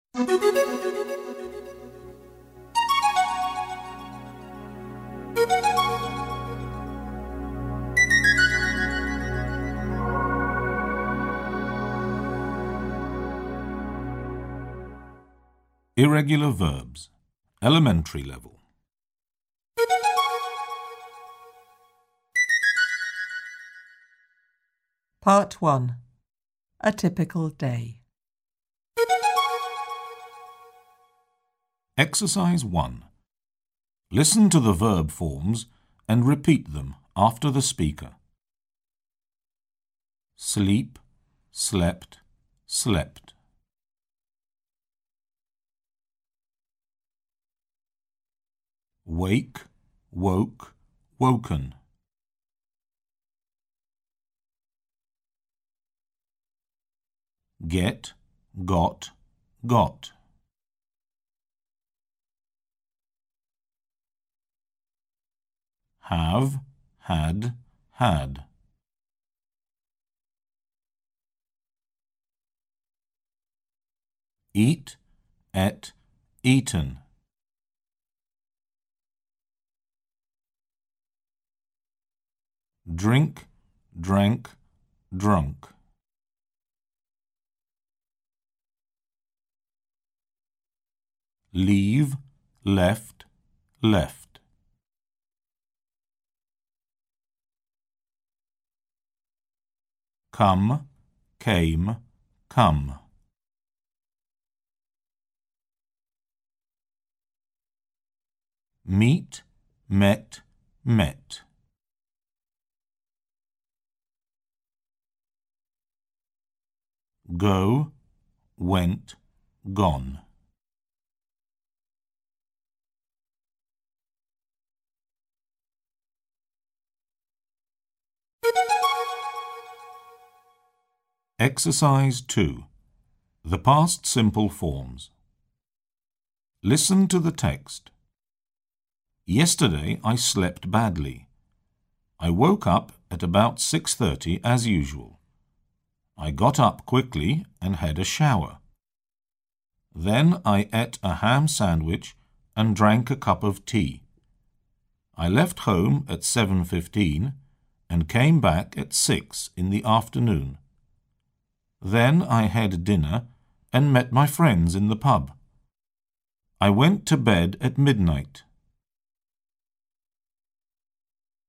Irregular verbs. Elementary level. Part 1. A typical day. Exercise 1. Listen to the verb forms and repeat them after the speaker. Sleep, slept, slept. Wake, woke, woken. Get, got, got. Have, had, had. Eat, ate, eaten. Drink, drank, drunk. Leave, left, left. Come, came, come. Meet, met, met. Go, went, gone. Exercise 2. The past simple forms. Listen to the text. Yesterday I slept badly. I woke up at about 6:30 as usual. I got up quickly and had a shower. Then I ate a ham sandwich and drank a cup of tea. I left home at 7:15 and came back at 6 in the afternoon. Then I had dinner and met my friends in the pub. I went to bed at midnight.